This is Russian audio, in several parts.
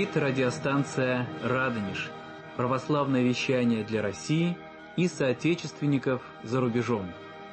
Говорит радиостанция «Радонеж». Православное вещание для России и соотечественников за рубежом.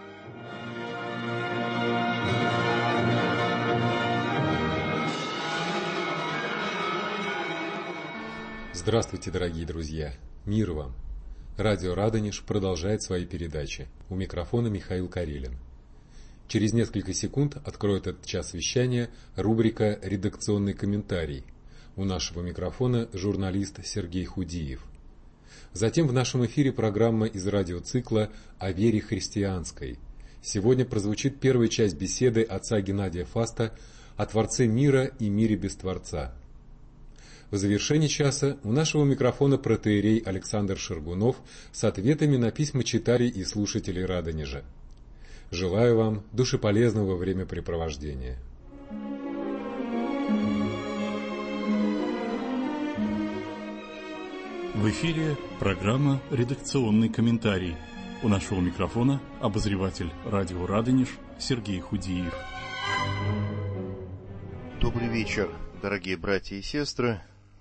Здравствуйте, дорогие друзья! Мир вам! Радио «Радонеж» продолжает свои передачи. У микрофона Михаил Карелин. Через несколько секунд откроет этот час вещания рубрика «Редакционный комментарий». У нашего микрофона журналист Сергей Худиев. Затем в нашем эфире программа из радиоцикла «О вере христианской». Сегодня прозвучит первая часть беседы отца Геннадия Фаста о Творце мира и мире без Творца. В завершении часа у нашего микрофона протоиерей Александр Шергунов с ответами на письма читателей и слушателей Радонежа. Желаю вам душеполезного времяпрепровождения. В эфире программа «Редакционный комментарий». У нашего микрофона обозреватель радио «Радонеж» Сергей Худиев. Добрый вечер, дорогие братья и сестры.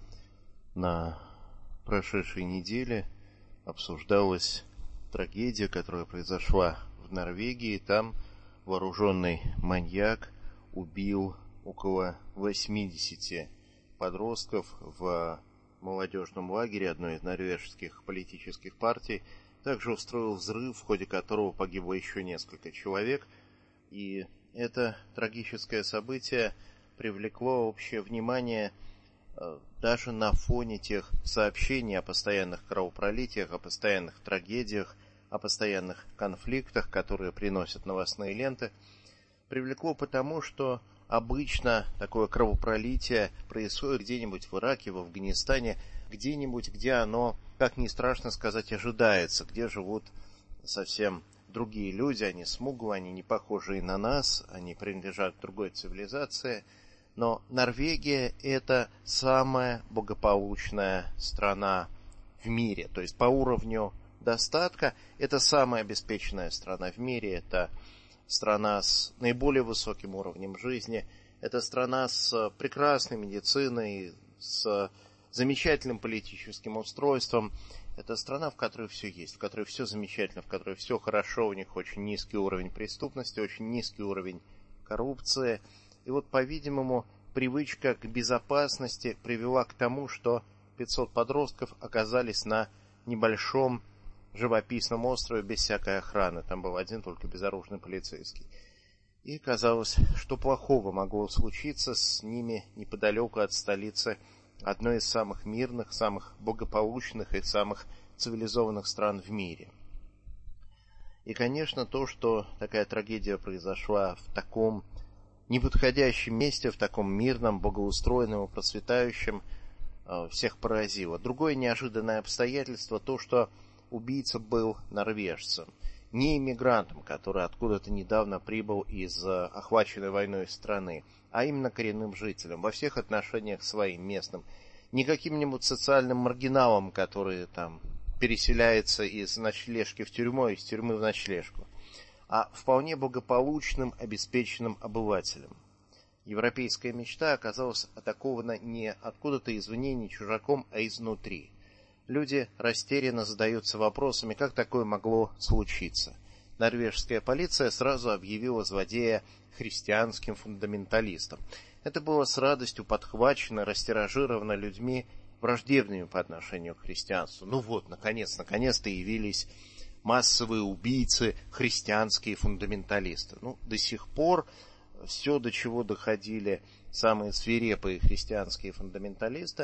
На прошедшей неделе обсуждалась трагедия, которая произошла в Норвегии. Там вооруженный маньяк убил около 80 подростков в молодежном лагере одной из норвежских политических партий. Также устроил взрыв, в ходе которого погибло еще несколько человек. И это трагическое событие привлекло общее внимание даже на фоне тех сообщений о постоянных кровопролитиях, о постоянных трагедиях, о постоянных конфликтах, которые приносят новостные ленты. Привлекло потому, что обычно такое кровопролитие происходит где-нибудь в Ираке, в Афганистане, где-нибудь, где оно, как ни страшно сказать, ожидается, где живут совсем другие люди, они смуглые, они не похожие на нас, они принадлежат другой цивилизации. Но Норвегия – это самая благополучная страна в мире, то есть по уровню достатка это самая обеспеченная страна в мире, это страна с наиболее высоким уровнем жизни, это страна с прекрасной медициной, с замечательным политическим устройством, это страна, в которой все есть, в которой все замечательно, в которой все хорошо, у них очень низкий уровень преступности, очень низкий уровень коррупции. И вот, по-видимому, привычка к безопасности привела к тому, что 500 подростков оказались на небольшом живописном острове без всякой охраны. Там был один только безоружный полицейский. И казалось, что плохого могло случиться с ними неподалеку от столицы одной из самых мирных, самых благополучных и самых цивилизованных стран в мире. И, конечно, то, что такая трагедия произошла в таком неподходящем месте, в таком мирном, благоустроенном и процветающем, всех поразило. Другое неожиданное обстоятельство то, что убийца был норвежцем, не иммигрантом, который откуда-то недавно прибыл из охваченной войной страны, а именно коренным жителем, во всех отношениях своим, местным, не каким-нибудь социальным маргиналом, который там переселяется из ночлежки в тюрьму, из тюрьмы в ночлежку, а вполне благополучным, обеспеченным обывателем. Европейская мечта оказалась атакована не откуда-то извне, не чужаком, а изнутри. Люди растерянно задаются вопросами, как такое могло случиться. Норвежская полиция сразу объявила злодея христианским фундаменталистом. Это было с радостью подхвачено, растиражировано людьми, враждебными по отношению к христианству. Ну вот, наконец-то явились массовые убийцы, христианские фундаменталисты. До сих пор все, до чего доходили самые свирепые христианские фундаменталисты,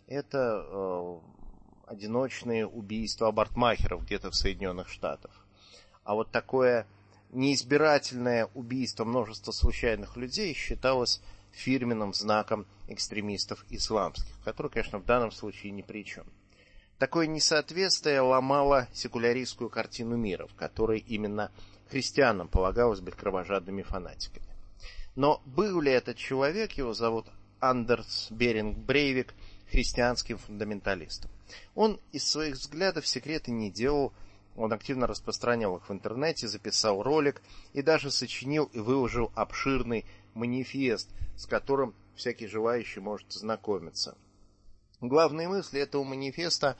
это одиночные убийства абортмахеров где-то в Соединенных Штатах. А вот такое неизбирательное убийство множества случайных людей считалось фирменным знаком экстремистов исламских, которые, конечно, в данном случае ни при чем. Такое несоответствие ломало секуляристскую картину мира, в которой именно христианам полагалось быть кровожадными фанатиками. Но был ли этот человек, его зовут Андерс Беринг Брейвик, христианским фундаменталистом? Он из своих взглядов секреты не делал, он активно распространял их в интернете, записал ролик и даже сочинил и выложил обширный манифест, с которым всякий желающий может ознакомиться. Главные мысли этого манифеста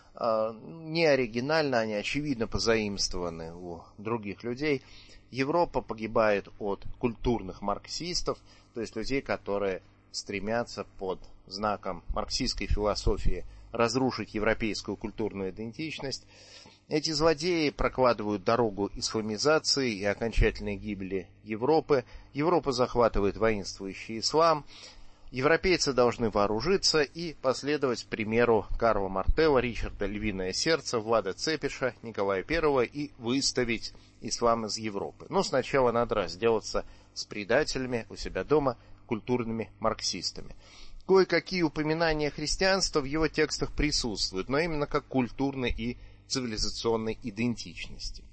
не оригинальны, они очевидно позаимствованы у других людей. Европа погибает от культурных марксистов, то есть людей, которые стремятся под знаком марксистской философии разрушить европейскую культурную идентичность. Эти злодеи прокладывают дорогу исламизации и окончательной гибели Европы. Европа захватывает воинствующий ислам. Европейцы должны вооружиться и последовать примеру Карла Мартелла, Ричарда Львиное Сердце, Влада Цепиша, Николая I и выставить ислам из Европы. Но сначала надо разделаться с предателями у себя дома, культурными марксистами. Кое-какие упоминания христианства в его текстах присутствуют, но именно как культурной и цивилизационной идентичности.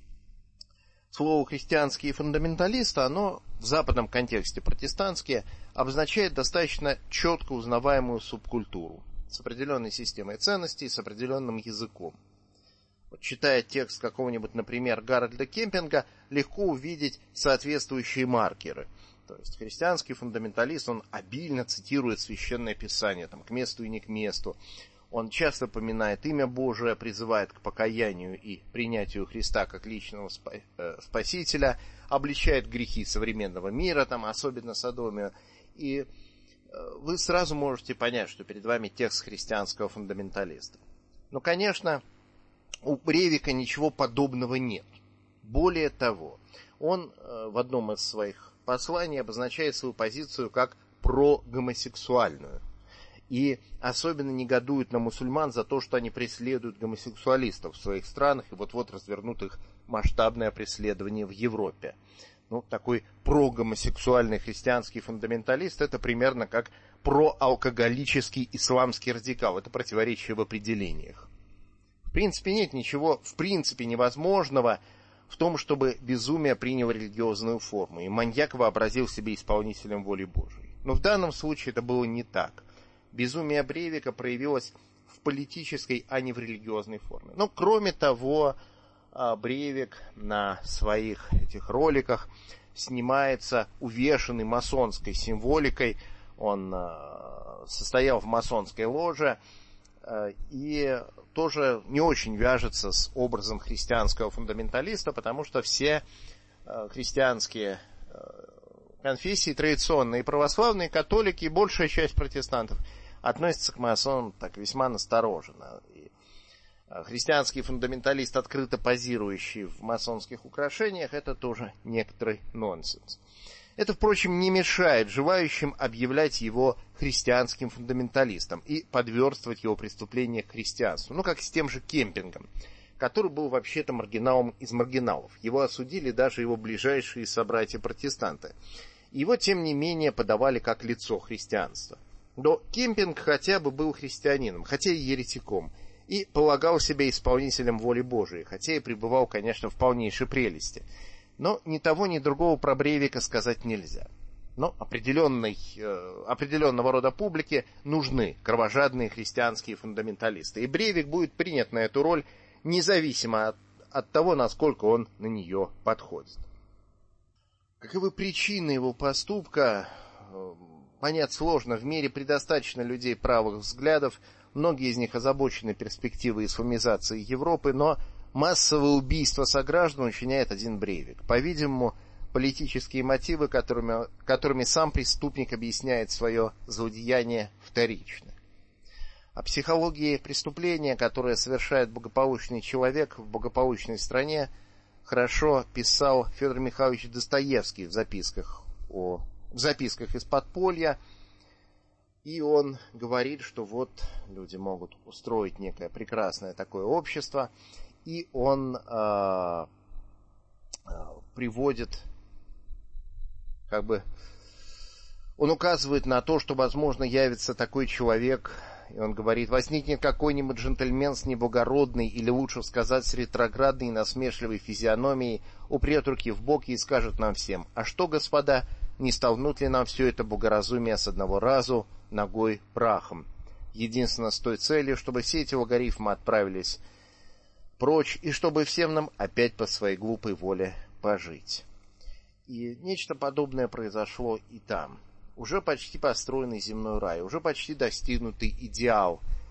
Слово «христианские фундаменталисты», оно в западном контексте протестантские, обозначает достаточно четко узнаваемую субкультуру с определенной системой ценностей, с определенным языком. Вот, читая текст какого-нибудь, например, Гарольда Кемпинга, легко увидеть соответствующие маркеры. То есть христианский фундаменталист, он обильно цитирует Священное Писание, там, к месту и не к месту. Он часто поминает имя Божие, призывает к покаянию и принятию Христа как личного Спасителя, обличает грехи современного мира, там, особенно Содомию. И вы сразу можете понять, что перед вами текст христианского фундаменталиста. Но, конечно, у Брейвика ничего подобного нет. Более того, он в одном из своих посланий обозначает свою позицию как прогомосексуальную. И особенно негодует на мусульман за то, что они преследуют гомосексуалистов в своих странах, и вот-вот развернут их масштабное преследование в Европе. Ну, такой прогомосексуальный христианский фундаменталист — это примерно как проалкоголический исламский радикал. Это противоречие в определениях. В принципе, нет ничего невозможного в том, чтобы безумие приняло религиозную форму, и маньяк вообразил себя исполнителем воли Божией. Но в данном случае это было не так. Безумие Брейвика проявилось в политической, а не в религиозной форме. Но, кроме того, Брейвик на своих этих роликах снимается увешанный масонской символикой. Он состоял в масонской ложе и тоже не очень вяжется с образом христианского фундаменталиста, потому что все христианские конфессии, традиционные православные, католики и большая часть протестантов относятся к масонам так весьма настороженно. И христианский фундаменталист, открыто позирующий в масонских украшениях, это тоже некоторый нонсенс. Это, впрочем, не мешает желающим объявлять его христианским фундаменталистом и подверстывать его преступления к христианству. Ну, как с тем же Кемпингом, который был вообще-то маргиналом из маргиналов. Его осудили даже его ближайшие собратья-протестанты. Его, тем не менее, подавали как лицо христианства. Но Кемпинг хотя бы был христианином, хотя и еретиком, и полагал себя исполнителем воли Божией, хотя и пребывал, конечно, в полнейшей прелести. Но ни того, ни другого про Брейвика сказать нельзя. Но определенного рода публике нужны кровожадные христианские фундаменталисты. И Брейвик будет принят на эту роль независимо от того, насколько он на нее подходит. Каковы причины его поступка, понять сложно. В мире предостаточно людей правых взглядов, многие из них озабочены перспективой исламизации Европы, но массовое убийство сограждан учиняет один Брейвик. По-видимому, политические мотивы, которыми сам преступник объясняет свое злодеяние, вторичны. О психологии преступления, которое совершает благополучный человек в благополучной стране, хорошо писал Федор Михайлович Достоевский в записках из подполья. И он говорит, что вот люди могут устроить некое прекрасное такое общество, и он приводит, он указывает на то, что, возможно, явится такой человек, и он говорит: возникнет какой-нибудь джентльмен с неблагородной, или лучше сказать, с ретроградной и насмешливой физиономией, упрет руки в боки и скажет нам всем: а что, господа, не столкнут ли нам все это благоразумие с одного разу ногой прахом? Единственно с той целью, чтобы все эти логарифмы отправились прочь, и чтобы всем нам опять по своей глупой воле пожить. И нечто подобное произошло и там. Уже почти построенный земной рай, уже почти достигнутый идеал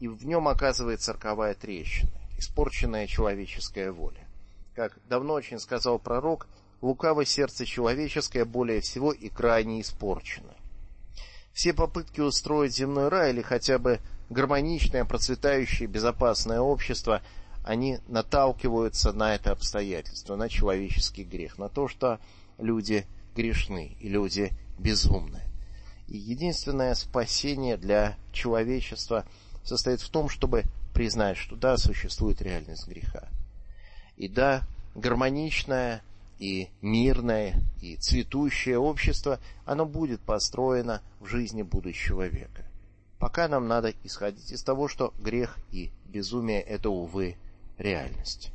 и в нем оказывается роковая трещина, испорченная человеческая воля. Как давно очень сказал пророк, лукаво сердце человеческое более всего и крайне испорчено. Все попытки устроить земной рай или хотя бы гармоничное, процветающее, безопасное общество, они наталкиваются на это обстоятельство, на человеческий грех, на то, что люди грешны и люди безумны. И единственное спасение для человечества состоит в том, чтобы признать, что да, существует реальность греха. И да, гармоничное и мирное, и цветущее общество, оно будет построено в жизни будущего века. Пока нам надо исходить из того, что грех и безумие – это, увы, реальность.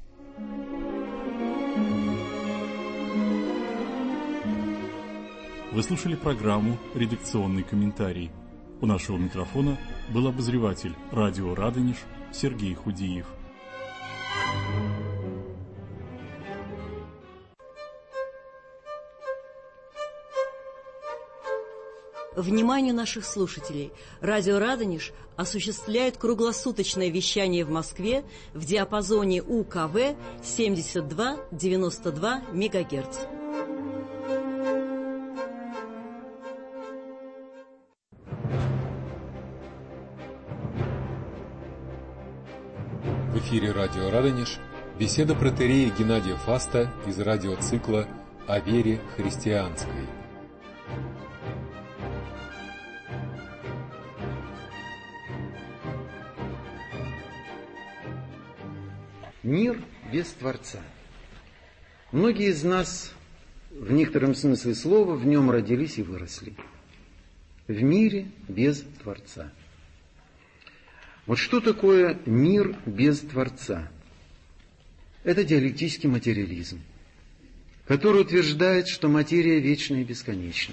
Вы слушали программу «Редакционный комментарий». У нашего микрофона был обозреватель радио «Радонеж» Сергей Худиев. Вниманию наших слушателей! Радио «Радонеж» осуществляет круглосуточное вещание в Москве в диапазоне УКВ 72-92 МГц. В эфире радио «Радонеж» беседа протоиерея Геннадия Фаста из радиоцикла «О вере христианской». Мир без Творца. Многие из нас, в некотором смысле слова, в нем родились и выросли. В мире без Творца. Вот что такое мир без Творца? Это диалектический материализм, который утверждает, что материя вечна и бесконечна.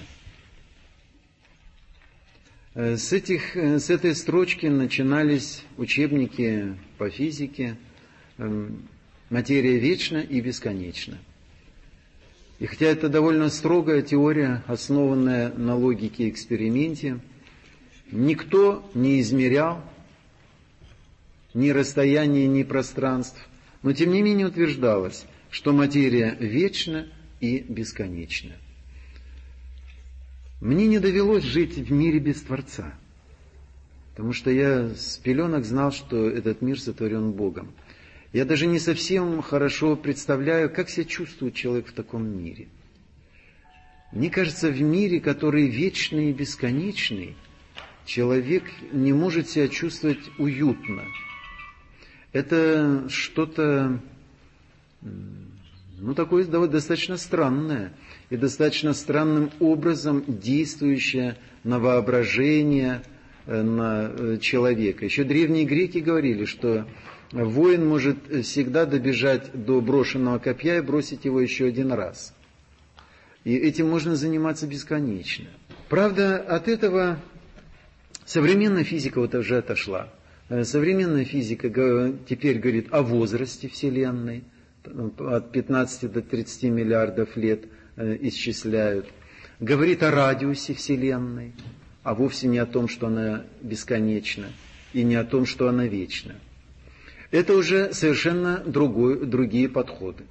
С этой строчки начинались учебники по физике. Материя вечна и бесконечна. И хотя это довольно строгая теория, основанная на логике и эксперименте, никто не измерял ни расстояния, ни пространств, но тем не менее утверждалось, что материя вечна и бесконечна. Мне не довелось жить в мире без Творца, потому что я с пеленок знал, что этот мир сотворен Богом. Я даже не совсем хорошо представляю, как себя чувствует человек в таком мире. Мне кажется, в мире, который вечный и бесконечный, человек не может себя чувствовать уютно. Это что-то, такое достаточно странное и достаточно странным образом действующее на воображение, на человека. Еще древние греки говорили, что воин может всегда добежать до брошенного копья и бросить его еще один раз. И этим можно заниматься бесконечно. Правда, от этого современная физика вот уже отошла. Современная физика теперь говорит о возрасте Вселенной. От 15 до 30 миллиардов лет исчисляют. Говорит о радиусе Вселенной, а вовсе не о том, что она бесконечна, и не о том, что она вечна. Это уже совершенно другие подходы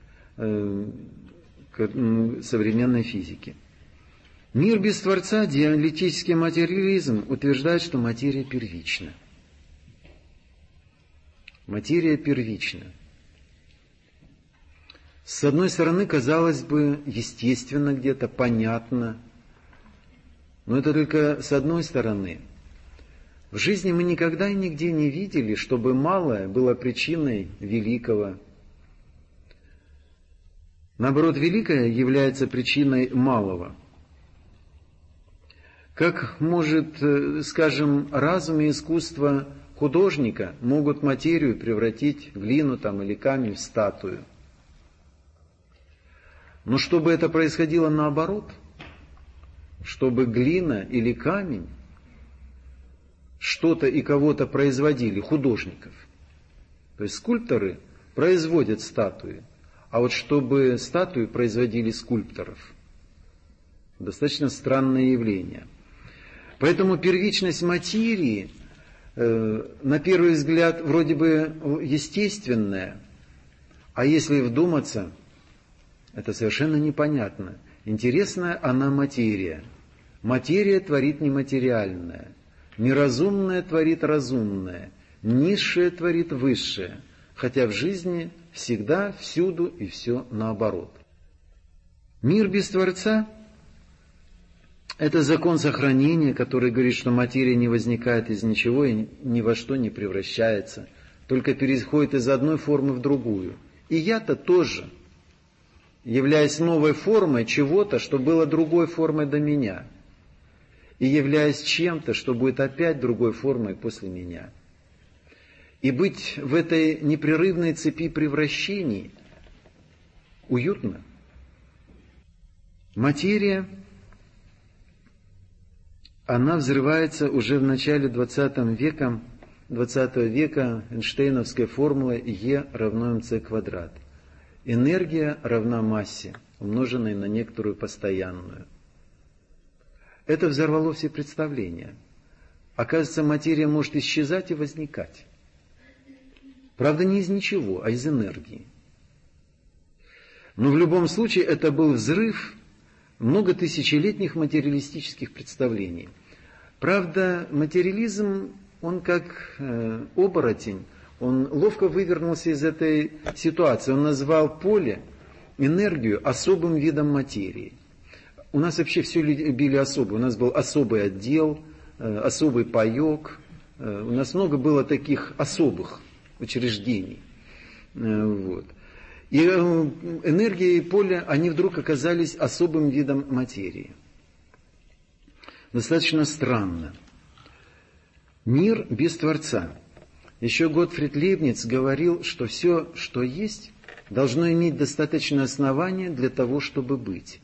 к современной физике. Мир без Творца, диалектический материализм, утверждает, что материя первична. Материя первична. С одной стороны, казалось бы, естественно где-то, понятно, но это только с одной стороны. В жизни мы никогда и нигде не видели, чтобы малое было причиной великого. Наоборот, великое является причиной малого. Как может, скажем, разум и искусство художника могут материю превратить в глину или камень в статую. Но чтобы это происходило наоборот, чтобы глина или камень что-то и кого-то производили, художников. То есть скульпторы производят статуи, а вот чтобы статуи производили скульпторов. Достаточно странное явление. Поэтому первичность материи на первый взгляд вроде бы естественная, а если вдуматься, это совершенно непонятно. Интересная она материя. Материя творит нематериальное, неразумное творит разумное, низшее творит высшее, хотя в жизни всегда, всюду и все наоборот. Мир без Творца – это закон сохранения, который говорит, что материя не возникает из ничего и ни во что не превращается, только переходит из одной формы в другую. И я-то тоже, являясь новой формой чего-то, что было другой формой до меня, и являясь чем-то, что будет опять другой формой после меня. И быть в этой непрерывной цепи превращений уютно. Материя, она взрывается уже в начале 20 века Эйнштейновской формулой Е равно МЦ квадрат. Энергия равна массе, умноженной на некоторую постоянную. Это взорвало все представления. Оказывается, материя может исчезать и возникать. Правда, не из ничего, а из энергии. Но в любом случае это был взрыв многотысячелетних материалистических представлений. Правда, материализм, он как оборотень, он ловко вывернулся из этой ситуации. Он назвал поле, энергию особым видом материи. У нас вообще все любили особо. У нас был особый отдел, особый паек. У нас много было таких особых учреждений. Вот. И энергия и поле, они вдруг оказались особым видом материи. Достаточно странно. Мир без Творца. Еще Готфрид Лейбниц говорил, что все, что есть, должно иметь достаточное основание для того, чтобы быть.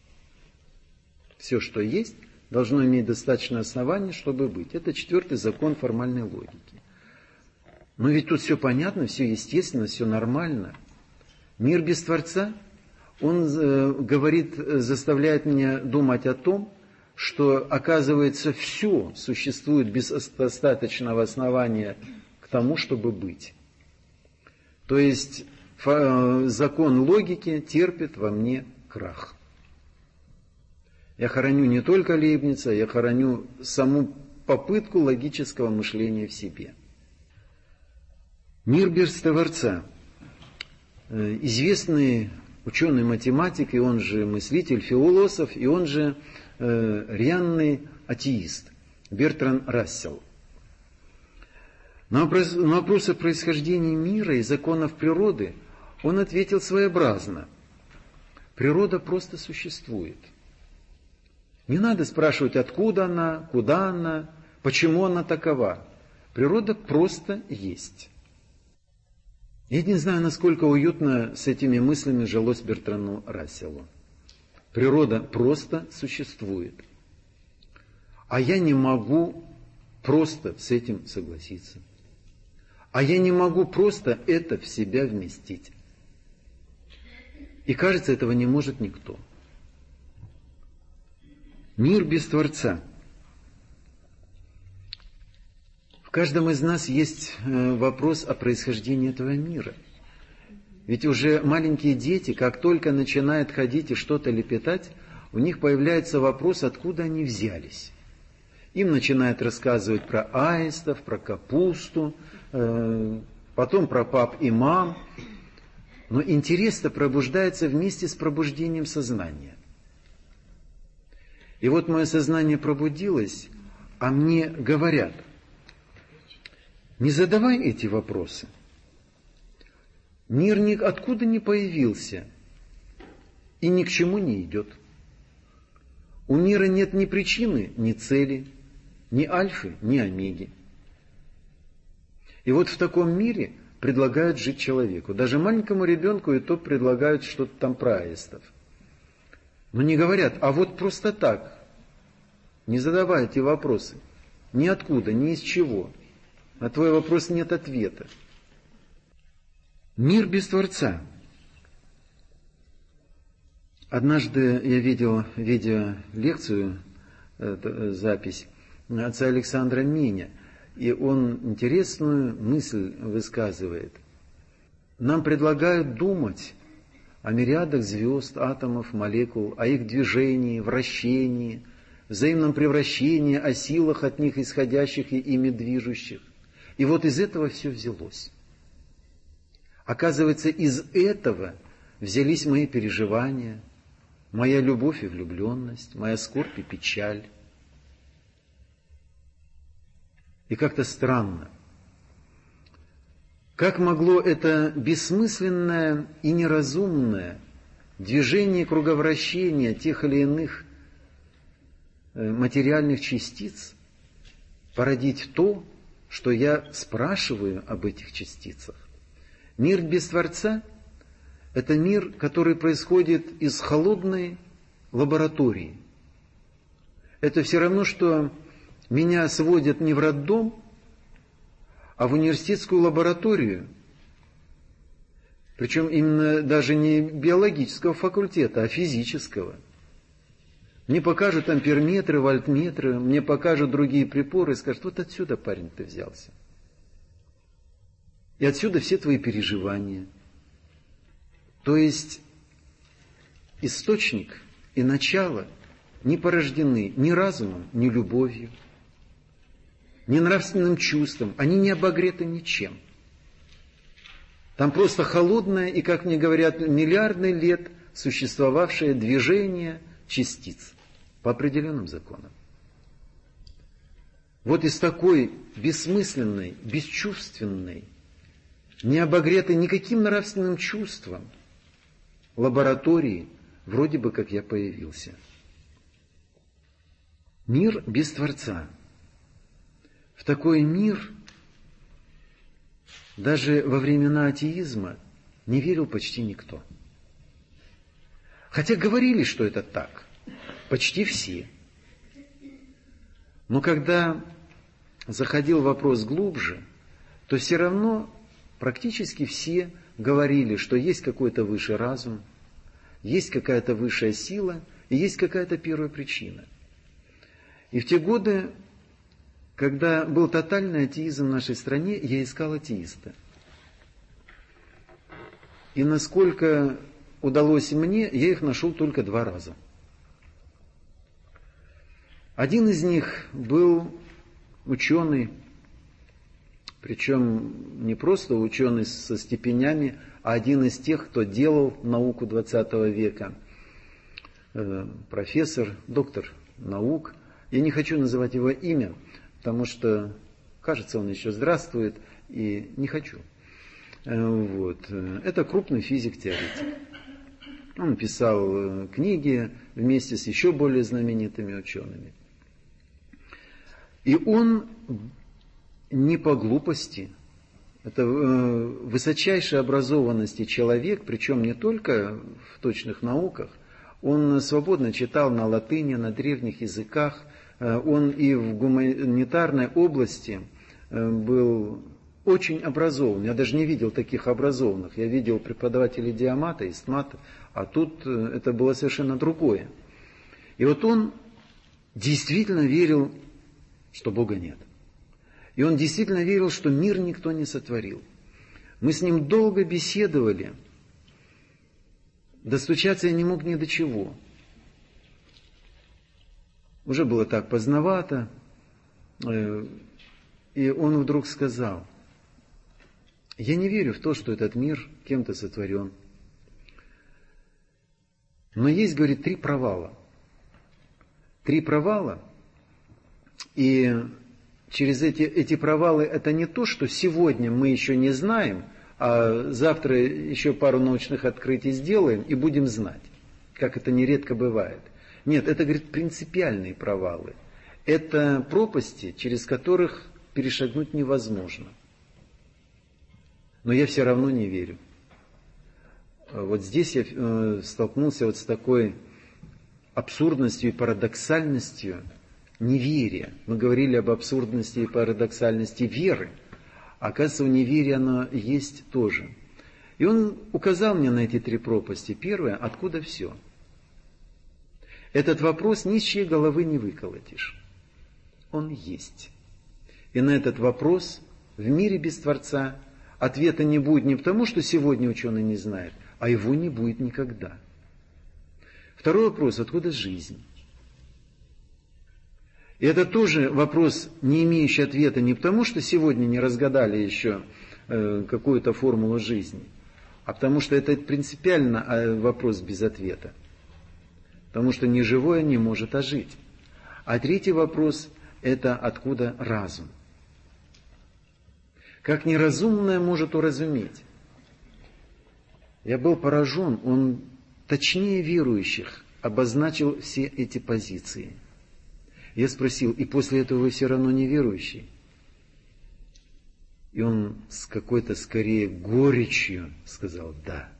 Все, что есть, должно иметь достаточное основание, чтобы быть. Это 4-й закон формальной логики. Но ведь тут все понятно, все естественно, все нормально. Мир без Творца, он говорит, заставляет меня думать о том, что, оказывается, все существует без достаточного основания к тому, чтобы быть. То есть закон логики терпит во мне крах. Я хороню не только Лейбница, я хороню саму попытку логического мышления в себе. Мир без Творца. Известный ученый-математик, и он же мыслитель, философ, и он же рьяный атеист Бертран Рассел. На вопрос о происхождении мира и законов природы он ответил своеобразно. Природа просто существует. Не надо спрашивать, откуда она, куда она, почему она такова. Природа просто есть. Я не знаю, насколько уютно с этими мыслями жилось Бертрану Расселу. Природа просто существует. А я не могу просто с этим согласиться. А я не могу просто это в себя вместить. И кажется, этого не может никто. Мир без Творца. В каждом из нас есть вопрос о происхождении этого мира. Ведь уже маленькие дети, как только начинают ходить и что-то лепетать, у них появляется вопрос, откуда они взялись. Им начинают рассказывать про аистов, про капусту, потом про пап и мам. Но интерес-то пробуждается вместе с пробуждением сознания. И вот мое сознание пробудилось, а мне говорят: не задавай эти вопросы. Мир ниоткуда не появился и ни к чему не идет. У мира нет ни причины, ни цели, ни альфы, ни омеги. И вот в таком мире предлагают жить человеку. Даже маленькому ребенку и то предлагают что-то там про аистов. Но не говорят, а вот просто так. Не задавай эти вопросы. Ниоткуда, ни из чего. На твой вопрос нет ответа. Мир без Творца. Однажды я видел видеолекцию, запись отца Александра Меня. и он интересную мысль высказывает. Нам предлагают думать о мириадах звезд, атомов, молекул, о их движении, вращении, взаимном превращении, о силах от них исходящих и ими движущих. И вот из этого все взялось. Оказывается, из этого взялись мои переживания, моя любовь и влюбленность, моя скорбь и печаль. И как-то странно. Как могло это бессмысленное и неразумное движение круговращения тех или иных материальных частиц породить то, что я спрашиваю об этих частицах? Мир без Творца – это мир, который происходит из холодной лаборатории. Это все равно, что меня сводят не в роддом, а в университетскую лабораторию. Причем именно даже не биологического факультета, а физического. Мне покажут амперметры, вольтметры, мне покажут другие приборы и скажут: вот отсюда, парень, ты взялся. И отсюда все твои переживания. То есть источник и начало не порождены ни разумом, ни любовью, ни нравственным чувством. Они не обогреты ничем. Там просто холодное и, как мне говорят, миллиарды лет существовавшее движение частиц по определенным законам. Вот из такой бессмысленной, бесчувственной, не обогретой никаким нравственным чувством лаборатории вроде бы как я появился. Мир без Творца. В такой мир даже во времена атеизма не верил почти никто. Хотя говорили, что это так. Почти все. Но когда заходил вопрос глубже, то все равно практически все говорили, что есть какой-то высший разум, есть какая-то высшая сила и есть какая-то первая причина. И в те годы, когда был тотальный атеизм в нашей стране, я искал атеиста. И насколько удалось мне, я их нашел только 2 раза. Один из них был ученый, причем не просто ученый со степенями, а один из тех, кто делал науку 20 века. Профессор, доктор наук. Я не хочу называть его имя, потому что, кажется, он еще здравствует, и не хочу. Вот. Это крупный физик-теоретик. Он писал книги вместе с еще более знаменитыми учеными. И он не по глупости, это высочайшей образованности человек, причем не только в точных науках. Он свободно читал на латыни, на древних языках. Он и в гуманитарной области был очень образован. Я даже не видел таких образованных. Я видел преподавателей диамата, истмата, а тут это было совершенно другое. И вот он действительно верил, что Бога нет. И он действительно верил, что мир никто не сотворил. Мы с ним долго беседовали. Достучаться я не мог ни до чего. Уже было так поздновато. И он вдруг сказал: я не верю в то, что этот мир кем-то сотворен. Но есть, говорит, 3 провала. 3 провала. И через эти провалы это не то, что сегодня мы еще не знаем, а завтра еще пару научных открытий сделаем и будем знать, как это нередко бывает. Нет, это, говорит, принципиальные провалы. Это пропасти, через которых перешагнуть невозможно. Но я все равно не верю. Вот здесь я столкнулся вот с такой абсурдностью и парадоксальностью неверия. Мы говорили об абсурдности и парадоксальности веры. А оказывается, у неверия оно есть тоже. И он указал мне на эти 3 пропасти. Первое: откуда все? Этот вопрос ни с чьей головы не выколотишь. Он есть. И на этот вопрос в мире без Творца ответа не будет не потому, что сегодня ученый не знает, а его не будет никогда. Второй вопрос: откуда жизнь? И это тоже вопрос, не имеющий ответа не потому, что сегодня не разгадали еще какую-то формулу жизни, а потому что это принципиально вопрос без ответа. Потому что ни живое не может ожить. А третий вопрос – это откуда разум? Как неразумное может уразуметь? Я был поражен, он точнее верующих обозначил все эти позиции. Я спросил: и после этого вы все равно не верующий? И он с какой-то скорее горечью сказал: да.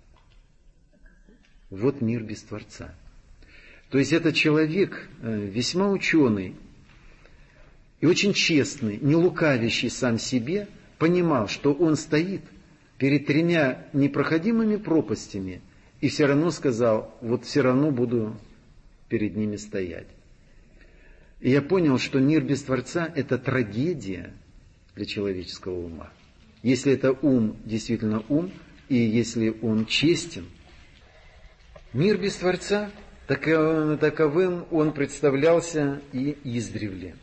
Вот мир без Творца. То есть этот человек весьма ученый и очень честный, не лукавящий сам себе, понимал, что он стоит перед 3 непроходимыми пропастями, и все равно сказал: вот все равно буду перед ними стоять. И я понял, что мир без Творца – это трагедия для человеческого ума. Если это ум, действительно ум, и если он честен. Мир без Творца, таковым он представлялся и издревле.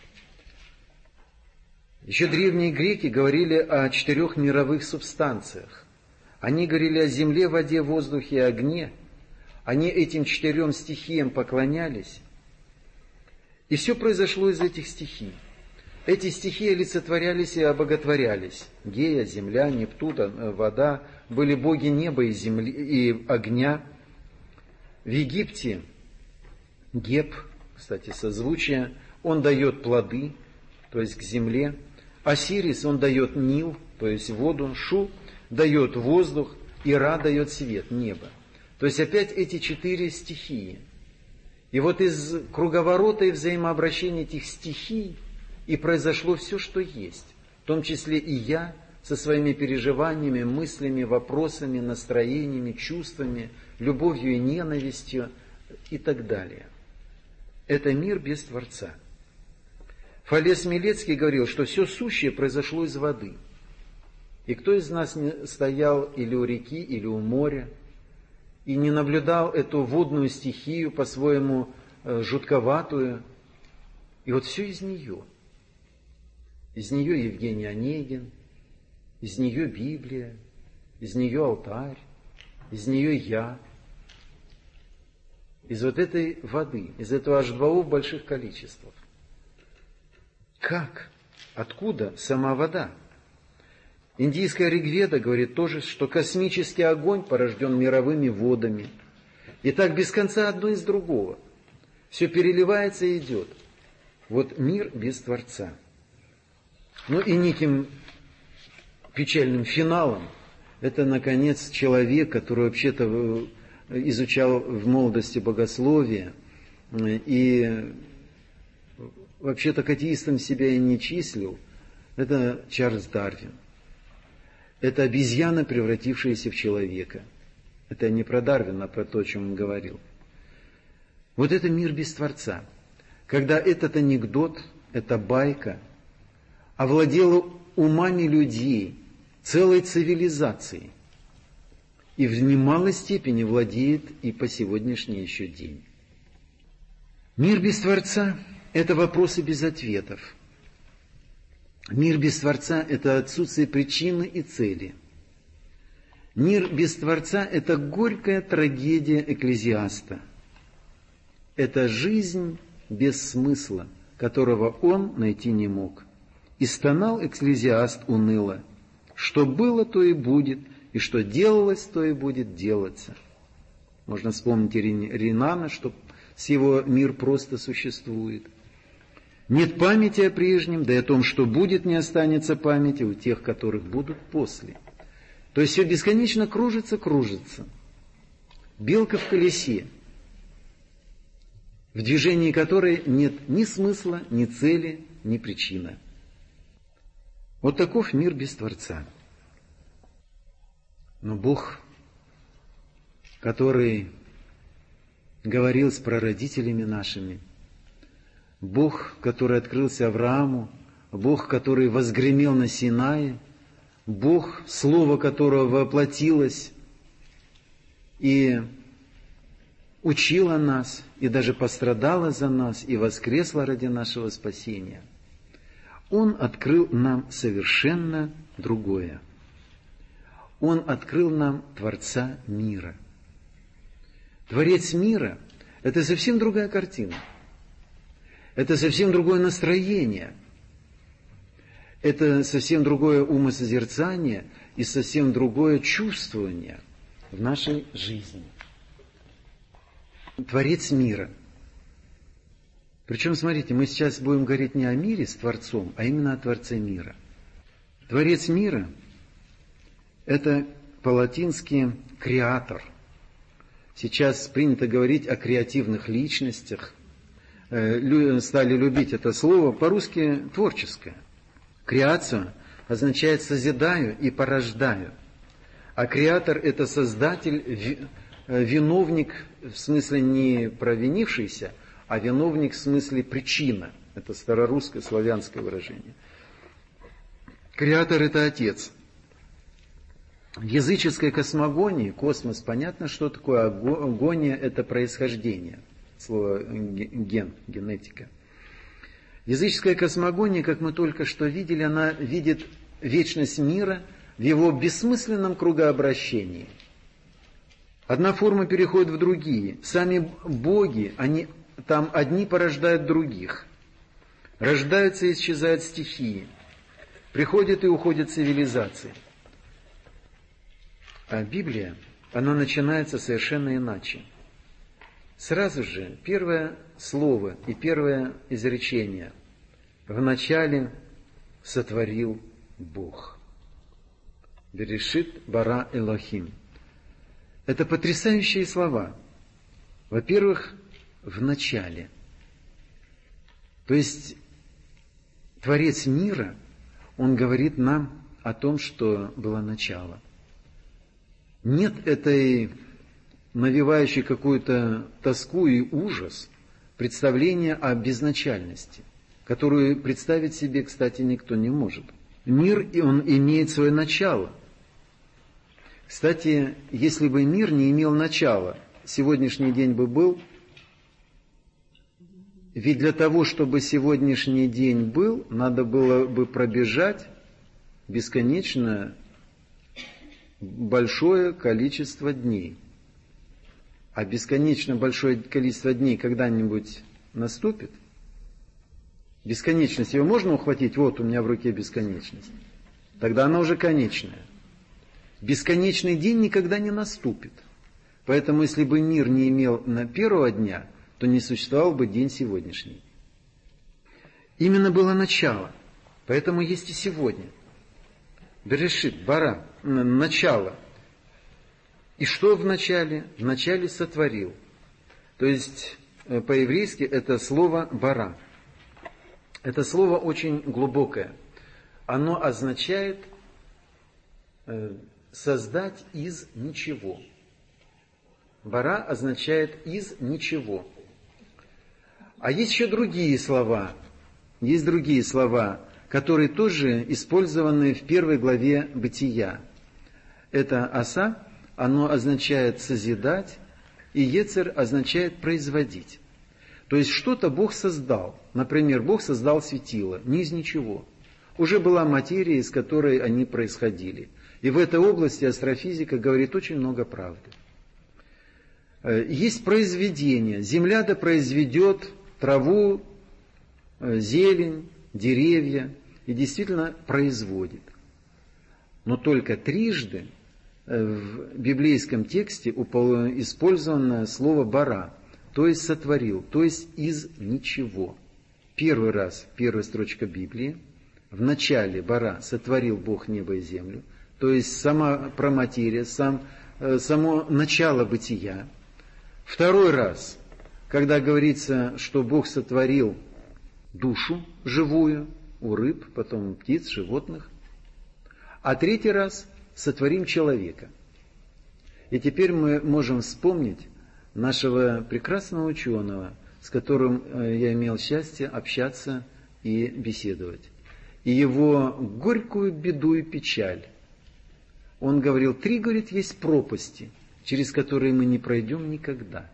Еще древние греки говорили о 4 мировых субстанциях. Они говорили о земле, воде, воздухе и огне. Они этим 4 стихиям поклонялись. И все произошло из этих стихий. Эти стихии олицетворялись и обоготворялись. Гея, земля, Нептун, вода были боги неба и земли и огня. В Египте Геб, кстати, созвучие, он дает плоды, то есть к земле. Осирис, он дает Нил, то есть воду. Шу дает воздух. Ира дает свет, небо. То есть опять эти 4 стихии. И вот из круговорота и взаимообращения этих стихий и произошло все, что есть. В том числе и я со своими переживаниями, мыслями, вопросами, настроениями, чувствами, любовью и ненавистью и так далее. Это мир без Творца. Фалес Милецкий говорил, что все сущее произошло из воды. И кто из нас не стоял или у реки, или у моря, и не наблюдал эту водную стихию, по-своему жутковатую, и вот все из нее. Из нее Евгений Онегин, из нее Библия, из нее алтарь, из нее я. Из вот этой воды, из этого H2O в больших количествах. Как? Откуда сама вода? Индийская Ригведа говорит тоже, что космический огонь порожден мировыми водами. И так без конца одно из другого. Все переливается и идет. Вот мир без Творца. Ну и неким печальным финалом это, наконец, человек, который вообще-то изучал в молодости богословие и вообще-то атеистом себя и не числил, это Чарльз Дарвин. Это обезьяна, превратившаяся в человека. Это не про Дарвина, а про то, о чем он говорил. Вот это мир без Творца. Когда этот анекдот, эта байка овладела умами людей, целой цивилизацией, и в немалой степени владеет и по сегодняшний еще день. Мир без Творца – это вопросы без ответов. Мир без Творца – это отсутствие причины и цели. Мир без Творца – это горькая трагедия экклезиаста. Это жизнь без смысла, которого он найти не мог. И стонал экклезиаст уныло: что было, то и будет, и что делалось, то и будет делаться. Можно вспомнить Ренана, что с его мир просто существует. Нет памяти о прежнем, да и о том, что будет, не останется памяти у тех, которых будут после. То есть все бесконечно кружится. Белка в колесе, в движении которой нет ни смысла, ни цели, ни причины. Вот таков мир без Творца. Но Бог, который говорил с прародителями нашими, Бог, который открылся Аврааму Бог, который возгремел на Синае, Бог, Слово которого воплотилось и учила нас, и даже пострадала за нас, и воскресла ради нашего спасения. Он открыл нам совершенно другое. Он открыл нам Творца мира. Творец мира – это совсем другая картина. Это совсем другое настроение. Это совсем другое умосозерцание и совсем другое чувствование в нашей жизни. Творец мира. Причем, смотрите, мы сейчас будем говорить не о мире с Творцом, а именно о Творце мира. Творец мира – это по-латински «креатор». Сейчас принято говорить о креативных личностях. Стали любить это слово, по-русски «творческое». Креация означает «созидаю» и «порождаю». А креатор – это создатель, виновник, в смысле не провинившийся, а виновник в смысле причина. Это старорусское, славянское выражение. Креатор – это Отец. В языческой космогонии, космос, понятно, что такое, а гония – это происхождение. Слово ген, генетика. Языческая космогония, как мы только что видели, она видит вечность мира в его бессмысленном кругообращении. Одна форма переходит в другие. Сами боги, они там одни порождают других. Рождаются и исчезают стихии. Приходят и уходят цивилизации. А Библия, она начинается совершенно иначе. Сразу же первое слово и первое изречение. Вначале сотворил Бог. Берешит бара Элохим. Это потрясающие слова. Во-первых, в начале. То есть Творец мира, он говорит нам о том, что было начало. Нет этой навевающей какую-то тоску и ужас представления о безначальности, которую представить себе, кстати, никто не может. Мир, и он имеет свое начало. Кстати, если бы мир не имел начала, сегодняшний день бы был. Ведь для того, чтобы сегодняшний день был, надо было бы пробежать бесконечно большое количество дней. А бесконечно большое количество дней когда-нибудь наступит? Бесконечность, ее можно ухватить? Вот у меня в руке бесконечность. Тогда она уже конечная. Бесконечный день никогда не наступит. Поэтому, если бы мир не имел на первого дня, то не существовал бы день сегодняшний. Именно было начало. Поэтому есть и сегодня. Берешит, бара, начало. И что в начале? В начале сотворил. То есть, по-еврейски это слово бара. Это слово очень глубокое. Оно означает создать из ничего. Бара означает из ничего. А есть еще другие слова. Есть другие слова, которые тоже использованы в первой главе Бытия. Это аса, оно означает созидать, и ецер означает производить. То есть что-то Бог создал. Например, Бог создал светило, не из ничего. Уже была материя, из которой они происходили. И в этой области астрофизика говорит очень много правды. Есть произведение. Земля да произведет траву, зелень, деревья. И действительно производит. Но только трижды в библейском тексте использовано слово «бара», то есть «сотворил», то есть «из ничего». Первый раз, первая строчка Библии, в начале «бара» сотворил Бог небо и землю, то есть сама проматерия, само начало бытия. Второй раз, когда говорится, что Бог сотворил душу живую у рыб, потом у птиц, животных. А третий раз сотворим человека. И теперь мы можем вспомнить нашего прекрасного ученого, с которым я имел счастье общаться и беседовать. и его горькую беду и печаль. Он говорил, 3, говорит, есть пропасти, через которые мы не пройдем никогда.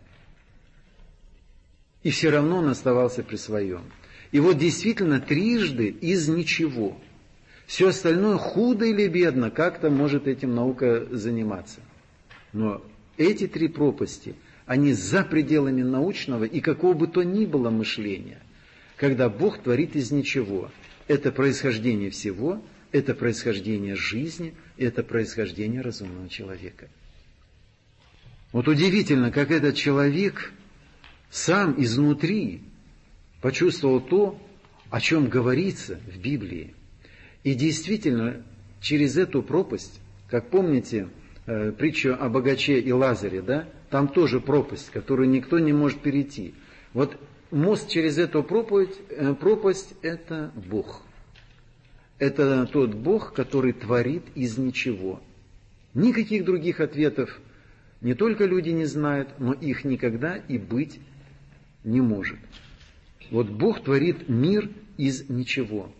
И все равно он оставался при своем. И вот действительно трижды из ничего. Все остальное худо или бедно, как-то может этим наука заниматься. Но эти 3 пропасти, они за пределами научного и какого бы то ни было мышления. Когда Бог творит из ничего. Это происхождение всего, это происхождение жизни, это происхождение разумного человека. Вот удивительно, как этот человек сам изнутри почувствовал то, о чем говорится в Библии. И действительно, через эту пропасть, как помните притчу о богаче и Лазаре, да? Там тоже пропасть, которую никто не может перейти. Вот мост через эту пропасть – это Бог. Это тот Бог, который творит из ничего. Никаких других ответов не только люди не знают, но их никогда и быть не может. Вот Бог творит мир из ничего.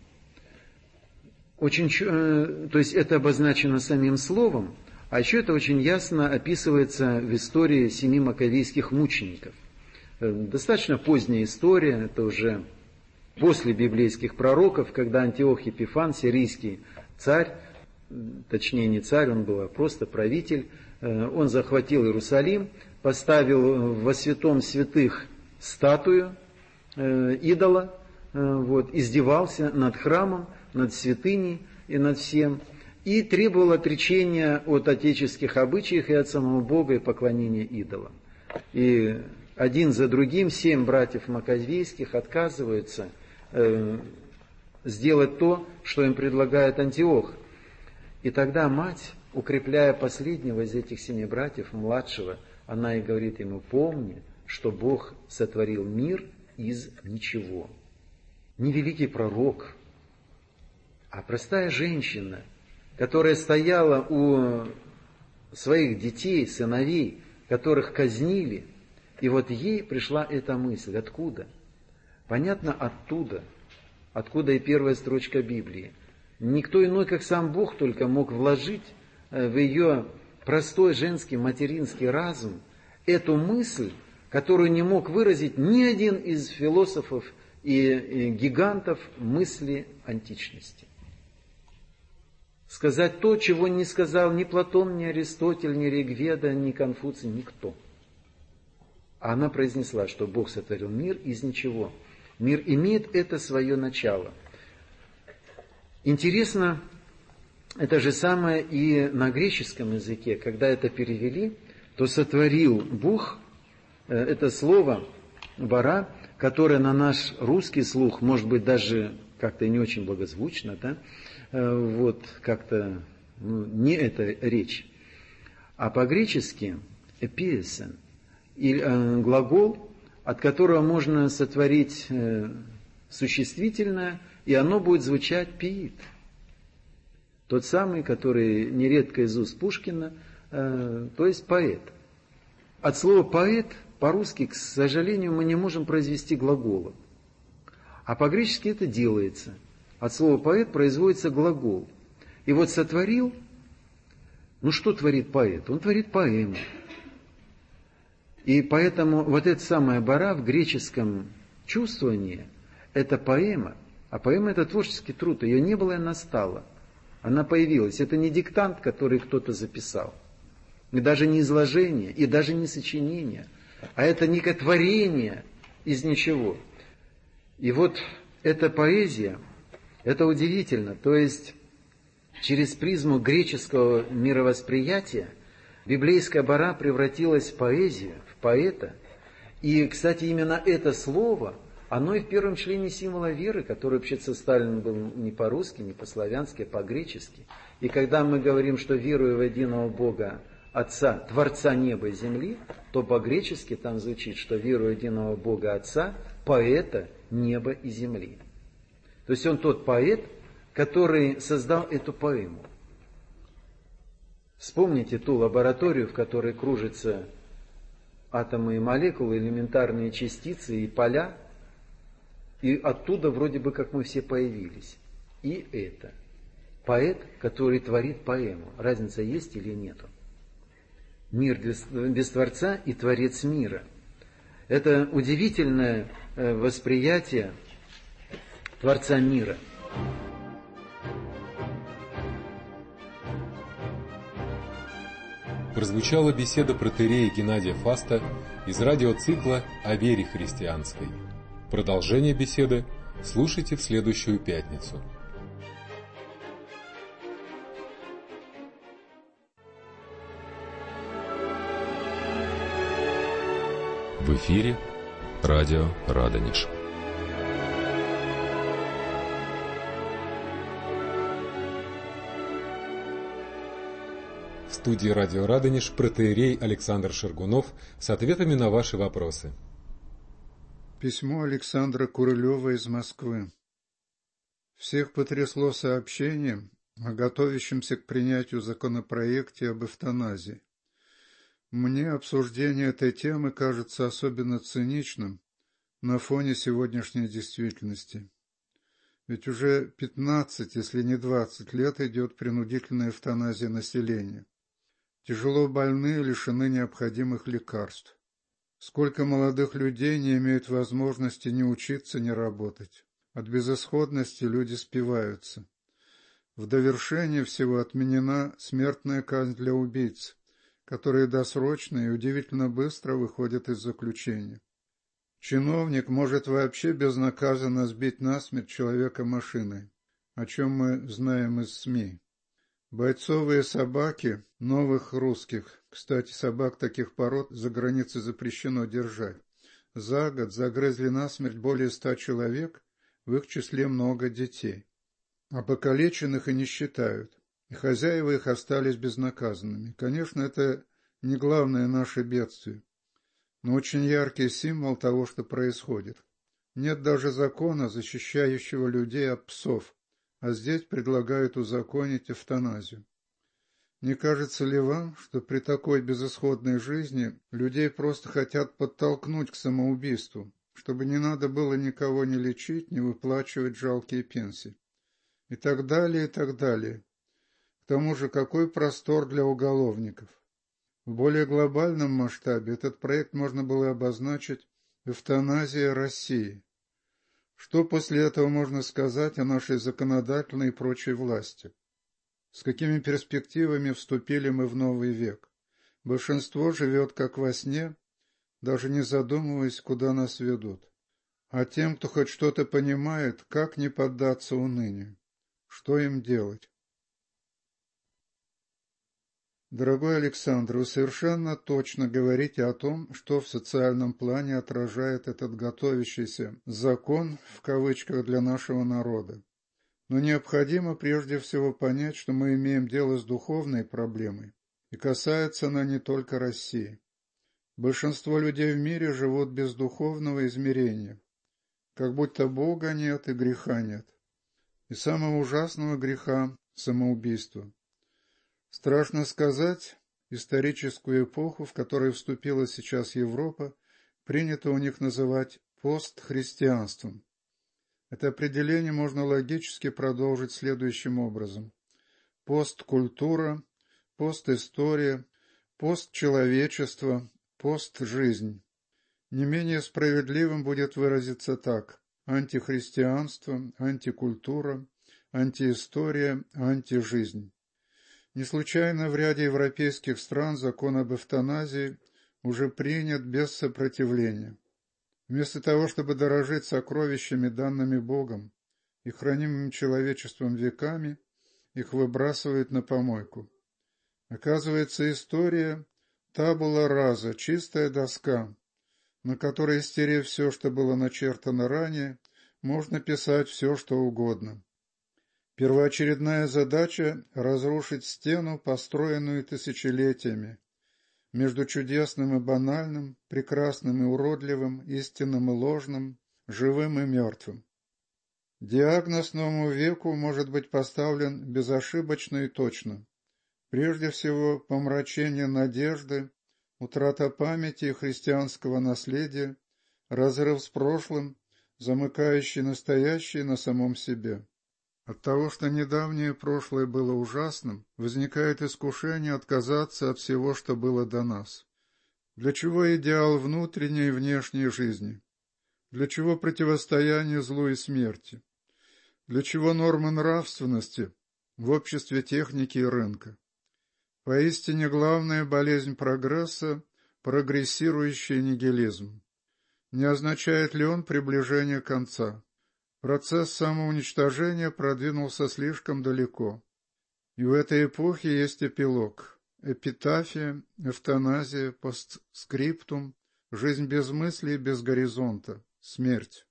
То есть это обозначено самим словом, а еще это очень ясно описывается в истории 7 маковейских мучеников. Достаточно поздняя история, это уже после библейских пророков, когда Антиох Епифан, сирийский царь, точнее не царь, он был просто правитель, он захватил Иерусалим, поставил во святом святых статую идола, издевался над храмом, над святыней и над всем, и требовал отречения от отеческих обычаев и от самого Бога и поклонения идолам. И один за другим 7 братьев маковейских отказываются сделать то, что им предлагает Антиох. И тогда мать, укрепляя последнего из этих 7 братьев, младшего, она и говорит ему: помни, что Бог сотворил мир из ничего. Не великий пророк, а простая женщина, которая стояла у своих детей, сыновей, которых казнили, и вот ей пришла эта мысль. Откуда? Понятно, оттуда. Откуда и первая строчка Библии. Никто иной, как сам Бог, только мог вложить в ее простой женский материнский разум эту мысль, которую не мог выразить ни один из философов и гигантов мысли античности. Сказать то, чего не сказал ни Платон, ни Аристотель, ни Ригведа, ни Конфуций, никто. А она произнесла, что Бог сотворил мир из ничего. Мир имеет это свое начало. Интересно, это же самое и на греческом языке. Когда это перевели, то сотворил Бог, это слово «бара», которое на наш русский слух, может быть, даже как-то не очень благозвучно, да? Как-то не эта речь. А по-гречески «эпиесен», глагол, от которого можно сотворить существительное, и оно будет звучать «пиит». Тот самый, который нередко из уст Пушкина, то есть поэт. От слова «поэт» по-русски, к сожалению, мы не можем произвести глагола. А по-гречески это делается. От слова «поэт» производится глагол. И вот сотворил, что творит поэт? Он творит поэму. И поэтому вот эта самая бара в греческом чувствовании – это поэма. А поэма – это творческий труд. Ее не было, и она стала. Она появилась. Это не диктант, который кто-то записал. И даже не изложение, и даже не сочинение. А это некое творение из ничего. И вот эта поэзия, это удивительно. То есть через призму греческого мировосприятия библейская бара превратилась в поэзию, в поэта. И, кстати, именно это слово, оно и в первом члене символа веры, который вообще составлен был не по-русски, не по-славянски, а по-гречески. И когда мы говорим, что верую в единого Бога, Отца, Творца неба и земли, то по-гречески там звучит, что верую в единого Бога Отца, поэта неба и земли. То есть он тот поэт, который создал эту поэму. Вспомните ту лабораторию, в которой кружатся атомы и молекулы, элементарные частицы и поля, и оттуда вроде бы как мы все появились. и это. Поэт, который творит поэму. Разница есть или нету? Мир без Творца и Творец мира. Это удивительное восприятие Творца мира. Прозвучала беседа протоиерея Геннадия Фаста из радиоцикла «О вере христианской». Продолжение беседы слушайте в следующую пятницу. В эфире радио Радонеж. В студии радио Радонеж протоиерей Александр Шергунов с ответами на ваши вопросы. Письмо Александра Курылева из Москвы. Всех потрясло сообщение о готовящемся к принятию законопроекте об эвтаназии. Мне обсуждение этой темы кажется особенно циничным на фоне сегодняшней действительности. Ведь уже 15, если не 20 лет идет принудительная эвтаназия населения. Тяжело больные лишены необходимых лекарств. Сколько молодых людей не имеют возможности ни учиться, ни работать. От безысходности люди спиваются. В довершение всего отменена смертная казнь для убийц, которые досрочно и удивительно быстро выходят из заключения. Чиновник может вообще безнаказанно сбить насмерть человека машиной, о чем мы знаем из СМИ. Бойцовые собаки новых русских, кстати, собак таких пород за границей запрещено держать, за год загрызли насмерть более 100 человек, в их числе много детей. А покалеченных и не считают, и хозяева их остались безнаказанными. Конечно, это не главное наше бедствие, но очень яркий символ того, что происходит. Нет даже закона, защищающего людей от псов, а здесь предлагают узаконить эвтаназию. Не кажется ли вам, что при такой безысходной жизни людей просто хотят подтолкнуть к самоубийству, чтобы не надо было никого ни лечить, ни выплачивать жалкие пенсии? И так далее, и так далее. К тому же, какой простор для уголовников. В более глобальном масштабе этот проект можно было обозначить «Эвтаназия России». Что после этого можно сказать о нашей законодательной и прочей власти? С какими перспективами вступили мы в новый век? Большинство живет как во сне, даже не задумываясь, куда нас ведут. А тем, кто хоть что-то понимает, как не поддаться унынию? Что им делать? Дорогой Александр, вы совершенно точно говорите о том, что в социальном плане отражает этот готовящийся «закон» в кавычках для нашего народа. Но необходимо прежде всего понять, что мы имеем дело с духовной проблемой, и касается она не только России. Большинство людей в мире живут без духовного измерения, как будто Бога нет и греха нет. И самого ужасного греха – самоубийства. Страшно сказать, историческую эпоху, в которой вступила сейчас Европа, принято у них называть постхристианством. Это определение можно логически продолжить следующим образом. Посткультура, постистория, постчеловечество, постжизнь. Не менее справедливым будет выразиться так: антихристианство, антикультура, антиистория, антижизнь. Не случайно в ряде европейских стран закон об эвтаназии уже принят без сопротивления. Вместо того, чтобы дорожить сокровищами, данными Богом и хранимыми человечеством веками, их выбрасывают на помойку. Оказывается, история табула раса, чистая доска, на которой, стерев все, что было начертано ранее, можно писать все, что угодно. Первоочередная задача – разрушить стену, построенную тысячелетиями, между чудесным и банальным, прекрасным и уродливым, истинным и ложным, живым и мертвым. Диагноз новому веку может быть поставлен безошибочно и точно. Прежде всего, помрачение надежды, утрата памяти и христианского наследия, разрыв с прошлым, замыкающий настоящее на самом себе. От того, что недавнее прошлое было ужасным, возникает искушение отказаться от всего, что было до нас. Для чего идеал внутренней и внешней жизни? Для чего противостояние злу и смерти? Для чего нормы нравственности в обществе техники и рынка? Поистине главная болезнь прогресса – прогрессирующий нигилизм. Не означает ли он приближение конца? Процесс самоуничтожения продвинулся слишком далеко. И в этой эпохе есть эпилог. Эпитафия, эвтаназия, постскриптум, жизнь без мысли и без горизонта, смерть.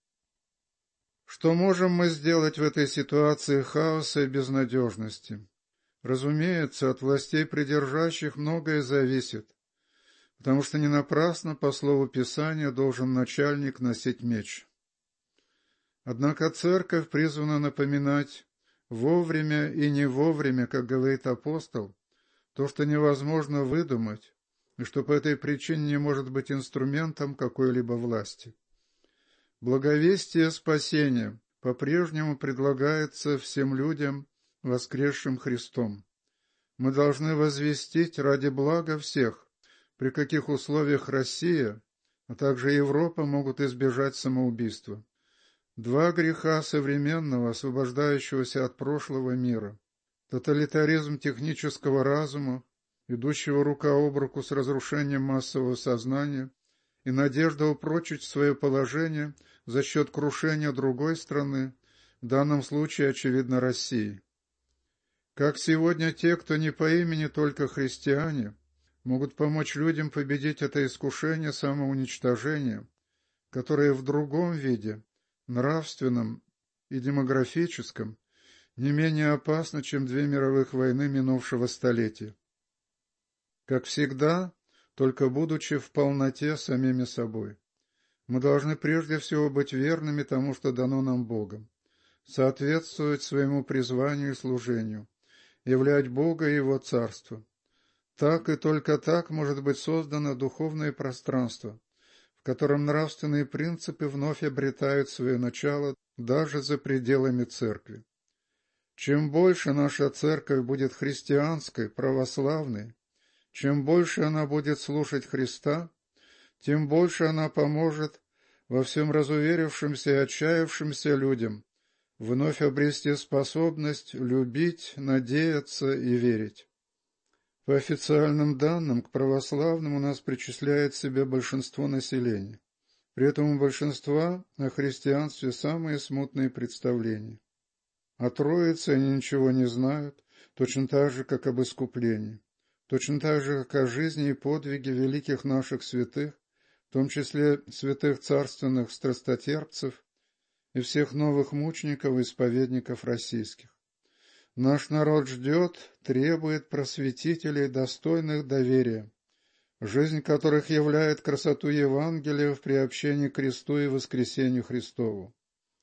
Что можем мы сделать в этой ситуации хаоса и безнадежности? Разумеется, от властей придержащих многое зависит, потому что не напрасно, по слову Писания, должен начальник носить меч. Однако Церковь призвана напоминать вовремя и не вовремя, как говорит апостол, то, что невозможно выдумать, и что по этой причине не может быть инструментом какой-либо власти. Благовестие спасения по-прежнему предлагается всем людям, воскресшим Христом. Мы должны возвестить ради блага всех, при каких условиях Россия, а также Европа могут избежать самоубийства. Два греха современного, освобождающегося от прошлого мира. Тоталитаризм технического разума, идущего рука об руку с разрушением массового сознания, и надежда упрочить свое положение за счет крушения другой страны, в данном случае, очевидно, России. Как сегодня те, кто не по имени только христиане, могут помочь людям победить это искушение самоуничтожения, которое в другом виде, нравственном и демографическом, не менее опасно, чем 2 мировых войны минувшего столетия. Как всегда, только будучи в полноте самими собой. Мы должны прежде всего быть верными тому, что дано нам Богом, соответствовать своему призванию и служению, являть Бога и Его Царство. Так и только так может быть создано духовное пространство, в котором нравственные принципы вновь обретают свое начало даже за пределами церкви. Чем больше наша церковь будет христианской, православной, чем больше она будет слушать Христа, тем больше она поможет во всем разуверившимся и отчаявшимся людям вновь обрести способность любить, надеяться и верить. По официальным данным, к православным у нас причисляет себя большинство населения. При этом у большинства о христианстве самые смутные представления. О Троице они ничего не знают, точно так же, как об искуплении. Точно так же, как о жизни и подвиге великих наших святых, в том числе святых царственных страстотерпцев и всех новых мучеников и исповедников российских. Наш народ ждет, требует просветителей, достойных доверия, жизнь которых являет красоту Евангелия в приобщении к кресту и воскресению Христову.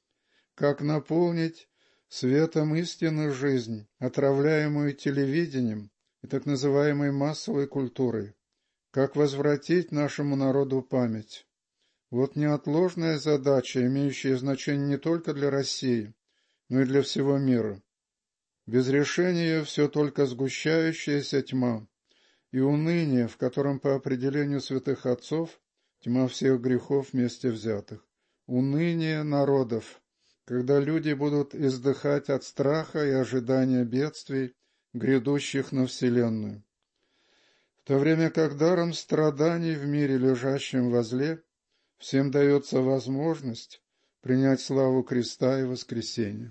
Как наполнить светом истины жизнь, отравляемую телевидением и так называемой массовой культурой? Как возвратить нашему народу память? Вот неотложная задача, имеющая значение не только для России, но и для всего мира. Без решения все только сгущающаяся тьма и уныние, в котором по определению святых отцов тьма всех грехов вместе взятых. Уныние народов, когда люди будут издыхать от страха и ожидания бедствий, грядущих на вселенную. В то время как даром страданий в мире, лежащем возле, всем дается возможность принять славу креста и воскресения.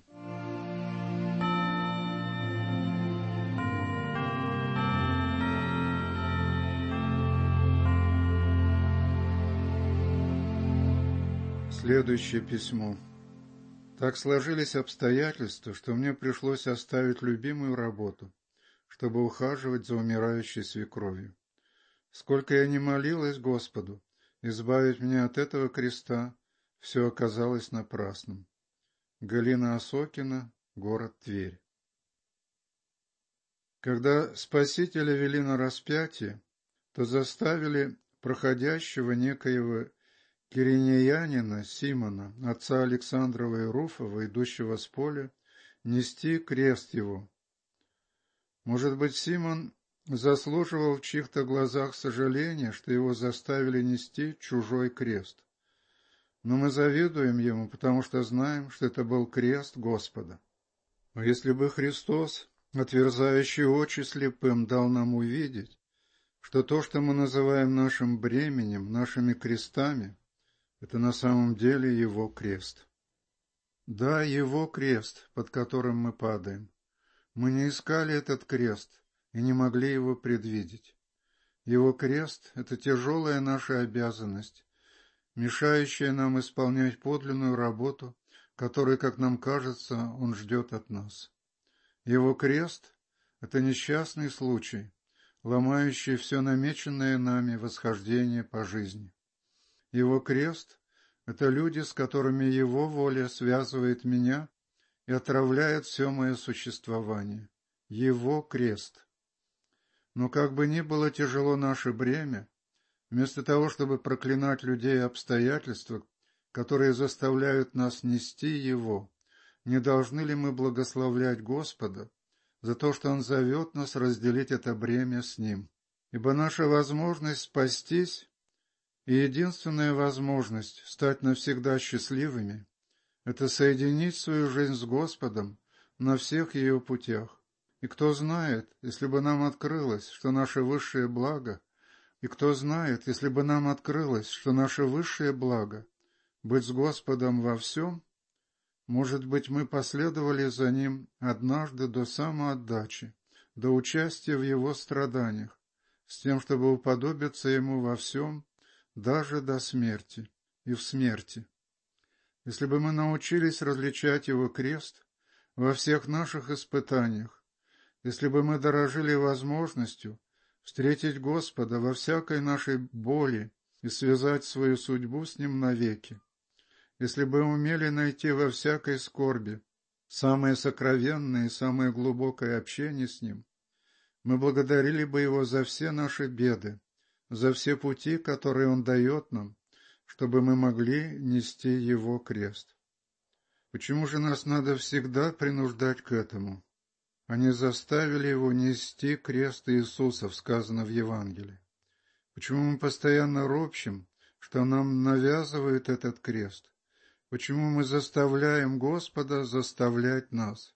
Следующее письмо. Так сложились обстоятельства, что мне пришлось оставить любимую работу, чтобы ухаживать за умирающей свекровью. Сколько я ни молилась Господу избавить меня от этого креста, все оказалось напрасным. Галина Осокина, город Тверь. Когда Спасителя вели на распятие, то заставили проходящего некоего киринеянина Симона, отца Александрова и Руфова, идущего с поля, нести крест его. Может быть, Симон заслуживал в чьих-то глазах сожаления, что его заставили нести чужой крест. Но мы завидуем ему, потому что знаем, что это был крест Господа. Но если бы Христос, отверзающий очи слепым, дал нам увидеть, что то, что мы называем нашим бременем, нашими крестами, это на самом деле Его крест. Да, Его крест, под которым мы падаем. Мы не искали этот крест и не могли его предвидеть. Его крест — это тяжелая наша обязанность, мешающая нам исполнять подлинную работу, которую, как нам кажется, Он ждет от нас. Его крест — это несчастный случай, ломающий все намеченное нами восхождение по жизни. Его крест — это люди, с которыми Его воля связывает меня и отравляет все мое существование. Его крест. Но как бы ни было тяжело наше бремя, вместо того, чтобы проклинать людей и обстоятельства, которые заставляют нас нести его, не должны ли мы благословлять Господа за то, что Он зовет нас разделить это бремя с Ним? Ибо наша возможность спастись и единственная возможность стать навсегда счастливыми — это соединить свою жизнь с Господом на всех ее путях. И кто знает, если бы нам открылось, что наше высшее благо, быть с Господом во всем, может быть, мы последовали за Ним однажды до самоотдачи, до участия в Его страданиях, с тем, чтобы уподобиться Ему во всем, даже до смерти и в смерти. Если бы мы научились различать Его крест во всех наших испытаниях, если бы мы дорожили возможностью встретить Господа во всякой нашей боли и связать свою судьбу с Ним навеки, если бы умели найти во всякой скорби самое сокровенное и самое глубокое общение с Ним, мы благодарили бы Его за все наши беды, за все пути, которые Он дает нам, чтобы мы могли нести Его крест. Почему же нас надо всегда принуждать к этому? Они заставили Его нести крест Иисуса, сказано в Евангелии. Почему мы постоянно ропщем, что нам навязывают этот крест? Почему мы заставляем Господа заставлять нас?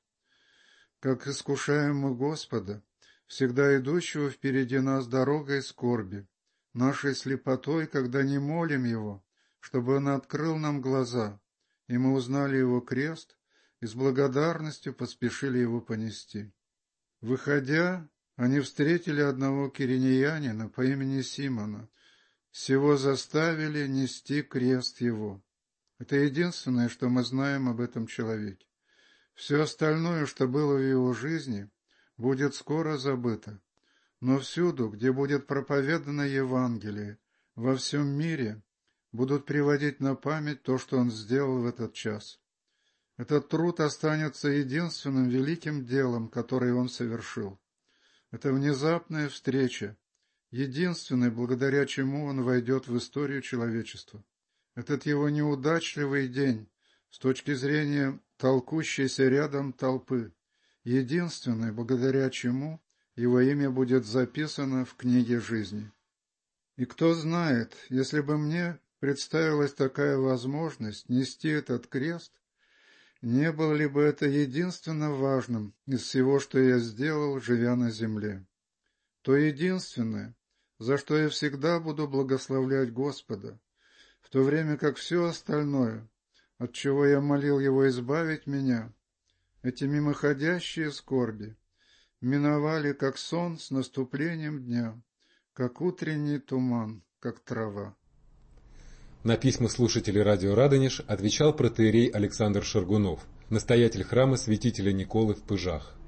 Как искушаем мы Господа, всегда идущего впереди нас дорогой скорби, нашей слепотой, когда не молим Его, чтобы Он открыл нам глаза, и мы узнали Его крест, и с благодарностью поспешили его понести. Выходя, они встретили одного киринеянина по имени Симона. Сего заставили нести крест его. Это единственное, что мы знаем об этом человеке. Все остальное, что было в его жизни, будет скоро забыто. Но всюду, где будет проповедано Евангелие, во всем мире, будут приводить на память то, что он сделал в этот час. Этот труд останется единственным великим делом, которое он совершил. Это внезапная встреча, единственная, благодаря чему он войдет в историю человечества. Этот его неудачливый день, с точки зрения толкущейся рядом толпы, единственный, благодаря чему его имя будет записано в книге жизни. И кто знает, если бы мне представилась такая возможность нести этот крест, не было ли бы это единственно важным из всего, что я сделал, живя на земле? То единственное, за что я всегда буду благословлять Господа, в то время как все остальное, от чего я молил Его избавить меня, эти мимоходящие скорби, миновали, как сон с наступлением дня, как утренний туман, как трава. На письма слушателей радио «Радонеж» отвечал протоиерей Александр Шаргунов, настоятель храма святителя Николы в Пыжах.